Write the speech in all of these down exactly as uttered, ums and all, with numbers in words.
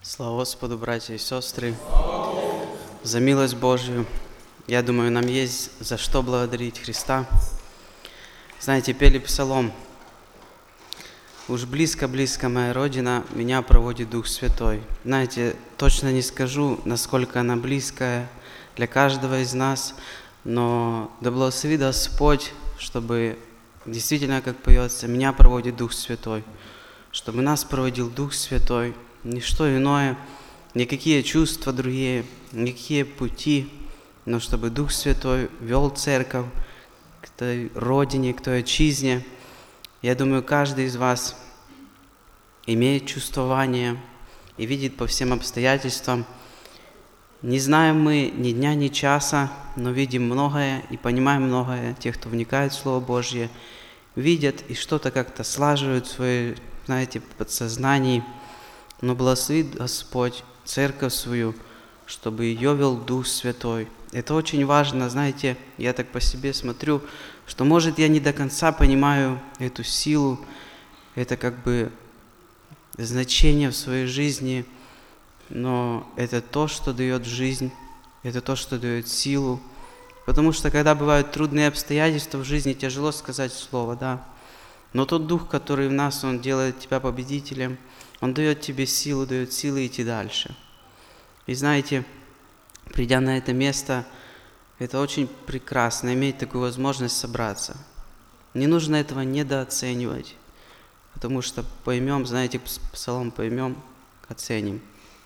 Слава Господу, братья и сестры, за милость Божью. Я думаю, нам есть за что благодарить Христа. Знаете, пели псалом: «Уж близко-близко моя Родина, меня проводит Дух Святой». Знаете, точно не скажу, насколько она близкая для каждого из нас, но да благослови Господь, чтобы действительно, как поется, меня проводит Дух Святой, чтобы нас проводил Дух Святой, ничто иное, никакие чувства другие, никакие пути, но чтобы Дух Святой вел церковь к той родине, к той отчизне. Я думаю, каждый из вас имеет чувствование и видит по всем обстоятельствам. Не знаем мы ни дня, ни часа, но видим многое и понимаем многое. Те, кто вникает в Слово Божье, видят и что-то как-то слаживают в своей, знаете, подсознании. Но благословит Господь церковь свою, чтобы ее вел Дух Святой. Это очень важно, знаете, я так по себе смотрю, что, может, я не до конца понимаю эту силу, это как бы значение в своей жизни, но это то, что дает жизнь, это то, что дает силу. Потому что, когда бывают трудные обстоятельства в жизни, тяжело сказать слово, да. Но тот Дух, который в нас, Он делает тебя победителем, Он дает тебе силу, дает силы идти дальше. И знаете, придя на это место, это очень прекрасно, иметь такую возможность собраться. Не нужно этого недооценивать, потому что поймем, знаете, псалом поймем, оценим.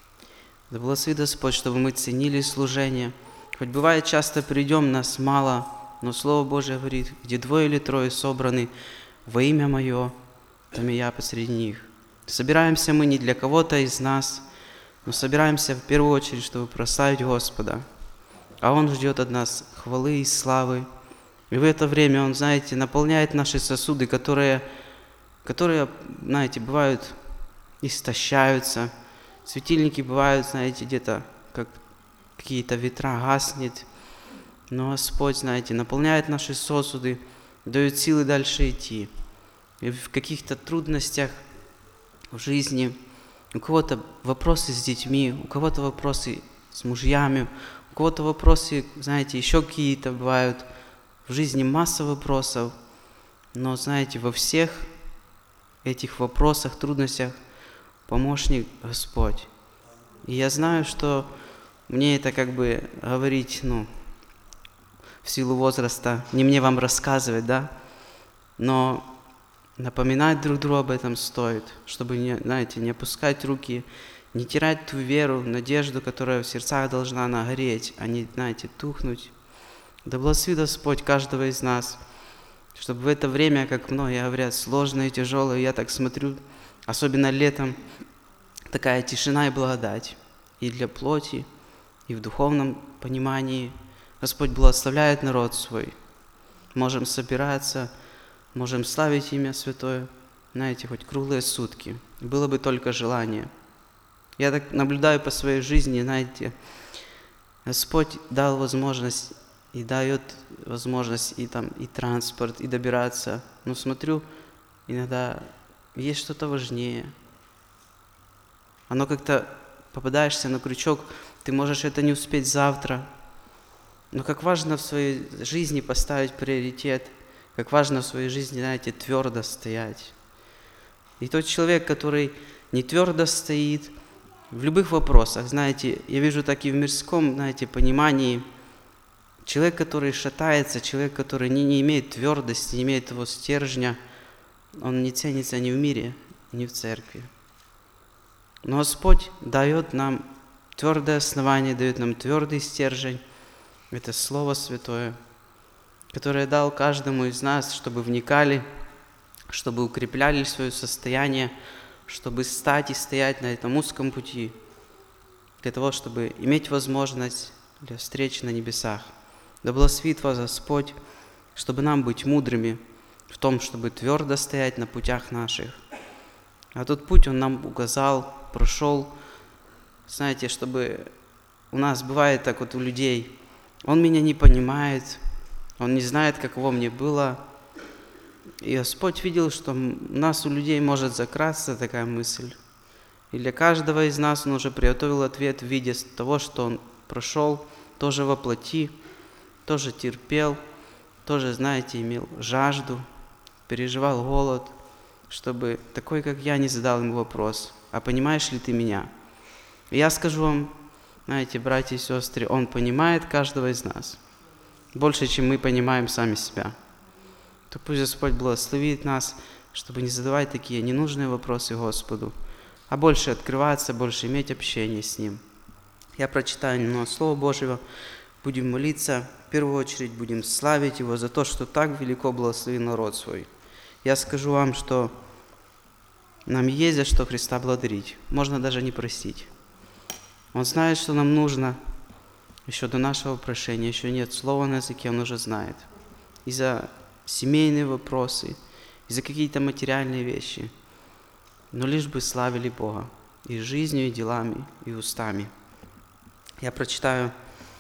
Да благослови Господь, чтобы мы ценили служение. Хоть бывает, часто придем, нас мало, но Слово Божие говорит: где двое или трое собраны во имя Мое, там и я посреди них. Собираемся мы не для кого-то из нас, но собираемся в первую очередь, чтобы прославить Господа. А Он ждет от нас хвалы и славы. И в это время Он, знаете, наполняет наши сосуды, которые, которые, знаете, бывают, истощаются. Светильники бывают, знаете, где-то как какие-то ветра гаснет. Но Господь, знаете, наполняет наши сосуды, дает силы дальше идти. И в каких-то трудностях в жизни, у кого-то вопросы с детьми, у кого-то вопросы с мужьями, у кого-то вопросы, знаете, еще какие-то бывают. В жизни масса вопросов, но, знаете, во всех этих вопросах, трудностях помощник Господь. И я знаю, что мне это как бы говорить, ну, в силу возраста, не мне вам рассказывать, да, но напоминать друг другу об этом стоит, чтобы, не, знаете, не опускать руки, не терять ту веру, надежду, которая в сердцах должна нагореть, а не, знаете, тухнуть. Да благослови Господь каждого из нас, чтобы в это время, как многие говорят, сложное и тяжелое, я так смотрю, особенно летом, такая тишина и благодать и для плоти, и в духовном понимании. Господь благословляет народ свой. Можем собираться, можем славить имя Святое, знаете, хоть круглые сутки. Было бы только желание. Я так наблюдаю по своей жизни, знаете, Господь дал возможность и дает возможность и там и транспорт, и добираться. Но смотрю, иногда есть что-то важнее. Оно как-то попадаешься на крючок, ты можешь это не успеть завтра. Но как важно в своей жизни поставить приоритет, как важно в своей жизни, знаете, твердо стоять. И тот человек, который не твердо стоит в любых вопросах, знаете, я вижу так и в мирском, знаете, понимании, человек, который шатается, человек, который не, не имеет твердости, не имеет того стержня, он не ценится ни в мире, ни в церкви. Но Господь дает нам твердое основание, дает нам твердый стержень. Это Слово Святое, которое дал каждому из нас, чтобы вникали, чтобы укрепляли свое состояние, чтобы стать и стоять на этом узком пути, для того, чтобы иметь возможность для встречи на небесах. Да благословит вас Господь, чтобы нам быть мудрыми в том, чтобы твердо стоять на путях наших. А тот путь Он нам указал, прошел. Знаете, чтобы у нас бывает так вот у людей, Он меня не понимает, Он не знает, каково мне было. И Господь видел, что у нас, у людей, может закрасться такая мысль. И для каждого из нас Он уже приготовил ответ в виде того, что Он прошел тоже во плоти, тоже терпел, тоже, знаете, имел жажду, переживал голод, чтобы такой, как я, не задал ему вопрос: а понимаешь ли ты меня? И я скажу вам, знаете, братья и сестры, Он понимает каждого из нас больше, чем мы понимаем сами себя. То пусть Господь благословит нас, чтобы не задавать такие ненужные вопросы Господу, а больше открываться, больше иметь общение с Ним. Я прочитаю немного Слова Божьего, будем молиться, в первую очередь будем славить Его за то, что так велико благословил народ свой. Я скажу вам, что нам есть за что Христа благодарить, можно даже не просить. Он знает, что нам нужно, еще до нашего прошения, еще нет слова на языке, Он уже знает. И за семейные вопросы, и за какие-то материальные вещи, но лишь бы славили Бога и жизнью, и делами, и устами. Я прочитаю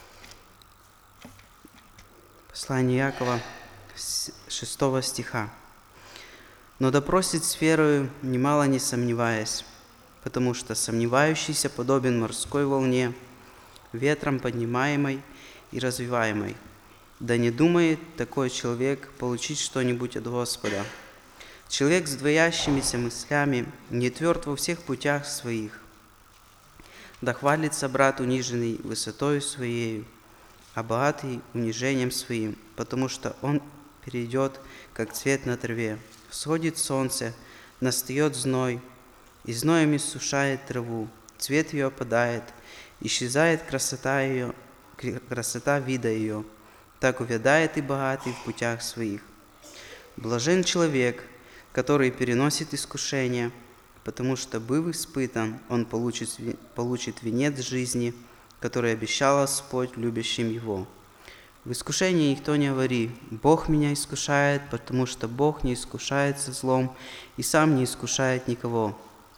послание Иакова с шестого стиха. «Но да просит с верою, немало не сомневаясь, потому что сомневающийся подобен морской волне, ветром поднимаемой и развиваемой. Да не думает такой человек получить что-нибудь от Господа. Человек с двоящимися мыслями не тверд во всех путях своих. Да хвалится брат униженный высотою своею, а богатый унижением своим, потому что он перейдет, как цвет на траве. Всходит солнце, настает зной, и зноем иссушает траву, цвет ее опадает, исчезает красота ее, красота вида ее. Так увядает и богатый в путях своих. Блажен человек, который переносит искушения, потому что, быв испытан, он получит, получит венец жизни, который обещал Господь любящим его. В искушении никто не говори: Бог меня искушает, потому что Бог не искушается злом и сам не искушает никого.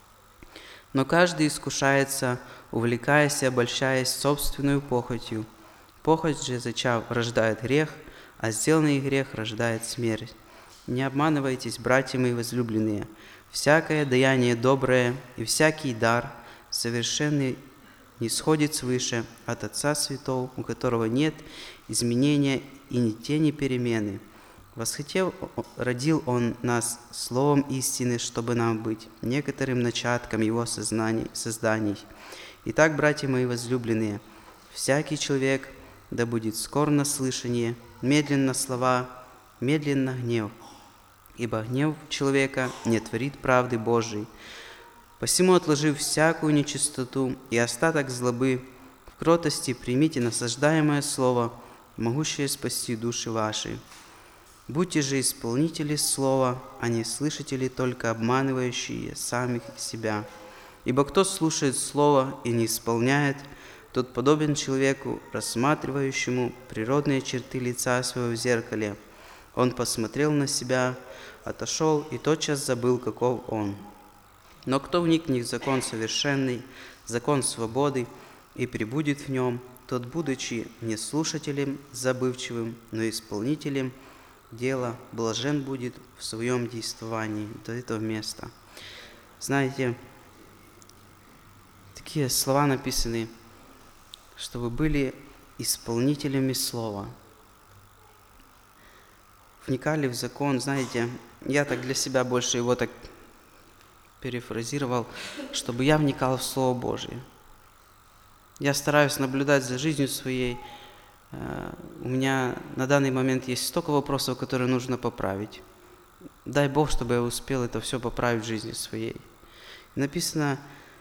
Но каждый искушается, увлекаясь и обольщаясь собственной похотью. Похоть же, зачав, рождает грех, а сделанный грех рождает смерть. Не обманывайтесь, братья мои возлюбленные. Всякое даяние доброе и всякий дар совершенный не сходит свыше от Отца Святого, у которого нет изменения и ни тени перемены. Восхотев, родил Он нас словом истины, чтобы нам быть некоторым начатком Его сознаний, созданий. Итак, братья мои возлюбленные, всякий человек да будет скор на слышание, медленно слова, медленно гнев. Ибо гнев человека не творит правды Божией. Посему, отложив всякую нечистоту и остаток злобы, в кротости примите насаждаемое слово, могущее спасти души ваши. Будьте же исполнители слова, а не слышатели, только обманывающие самих себя. Ибо кто слушает слово и не исполняет, тот подобен человеку, рассматривающему природные черты лица своего в зеркале. Он посмотрел на себя, отошел и тотчас забыл, каков он. Но кто вникнет в закон совершенный, закон свободы, и пребудет в нем, тот, будучи не слушателем забывчивым, но исполнителем дела, блажен будет в своем действовании до этого места. Знаете, такие слова написаны, чтобы были исполнителями слова. Вникали в закон, знаете, я так для себя больше его так перефразировал, чтобы я вникал в Слово Божие. Я стараюсь наблюдать за жизнью своей. У меня на данный момент есть столько вопросов, которые нужно поправить. Дай Бог, чтобы я успел это все поправить в жизни своей. Написано: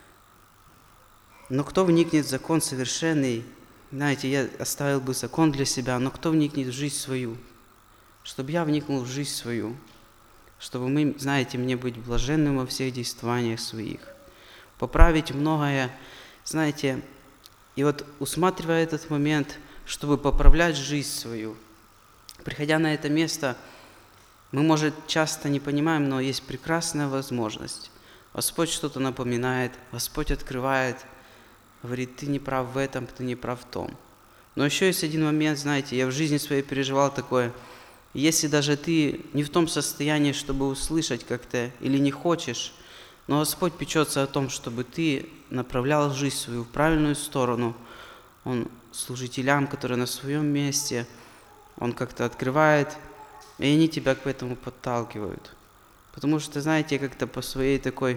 но кто вникнет в закон совершенный, знаете, я оставил бы закон для себя, но кто вникнет в жизнь свою, чтобы я вникнул в жизнь свою, чтобы мы, знаете, мне быть блаженным во всех действованиях своих, поправить многое, знаете, и вот усматривая этот момент, чтобы поправлять жизнь свою, приходя на это место, мы, может, часто не понимаем, но есть прекрасная возможность. Господь что-то напоминает, Господь открывает, говорит: ты не прав в этом, ты не прав в том. Но еще есть один момент, знаете, я в жизни своей переживал такое: если даже ты не в том состоянии, чтобы услышать как-то, или не хочешь, Но Господь печется о том, чтобы ты направлял жизнь свою в правильную сторону. Он служителям, которые на своем месте, Он как-то открывает, и они тебя к этому подталкивают. Потому что, знаете, как-то по своей такой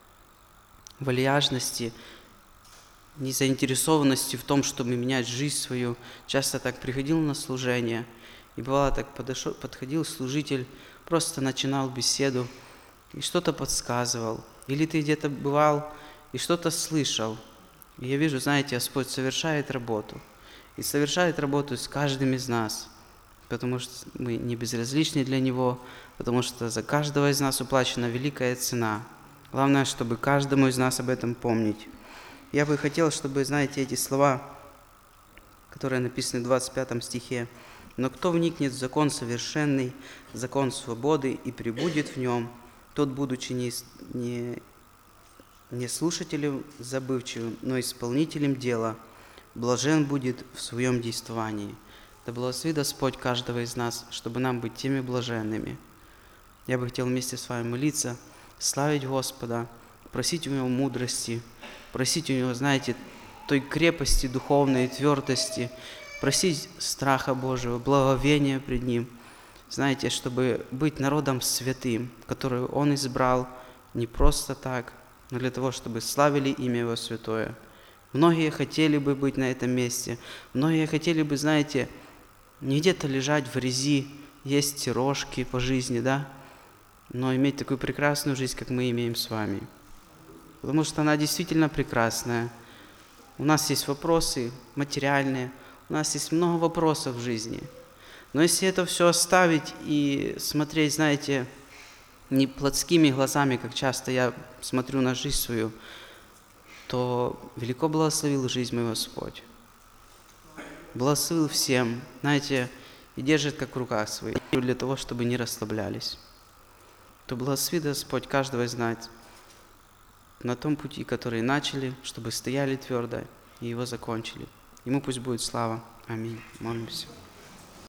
вальяжности, незаинтересованности в том, чтобы менять жизнь свою, часто так приходил на служение, и бывало так подошел, подходил служитель, просто начинал беседу и что-то подсказывал. Или ты где-то бывал и что-то слышал. И я вижу, знаете, Господь совершает работу. И совершает работу с каждым из нас, потому что мы не безразличны для Него, потому что за каждого из нас уплачена великая цена. Главное, чтобы каждому из нас об этом помнить. Я бы хотел, чтобы, знаете, эти слова, которые написаны в двадцать пятом стихе, «Но кто вникнет в закон совершенный, закон свободы, и пребудет в нем, тот, будучи не, не, не слушателем забывчивым, но исполнителем дела, блажен будет в своем действовании». Да благослови Господь каждого из нас, чтобы нам быть теми блаженными. Я бы хотел вместе с вами молиться, славить Господа, просить у Него мудрости, просить у Него, знаете, той крепости духовной, твердости, просить страха Божьего, благовения пред Ним, знаете, чтобы быть народом святым, который Он избрал не просто так, но для того, чтобы славили имя Его святое. Многие хотели бы быть на этом месте, многие хотели бы, знаете, не где-то лежать в грязи, есть рожки по жизни, да, но иметь такую прекрасную жизнь, как мы имеем с вами. Потому что она действительно прекрасная. У нас есть вопросы материальные, у нас есть много вопросов в жизни. Но если это все оставить и смотреть, знаете, не плотскими глазами, как часто я смотрю на жизнь свою, то велико благословил жизнь мой Господь. Благословил всем, знаете, и держит как в руках своих, для того, чтобы не расслаблялись. То благослови Господь каждого из нас на том пути, который начали, чтобы стояли твердо и его закончили. Ему пусть будет слава. Аминь. Молимся.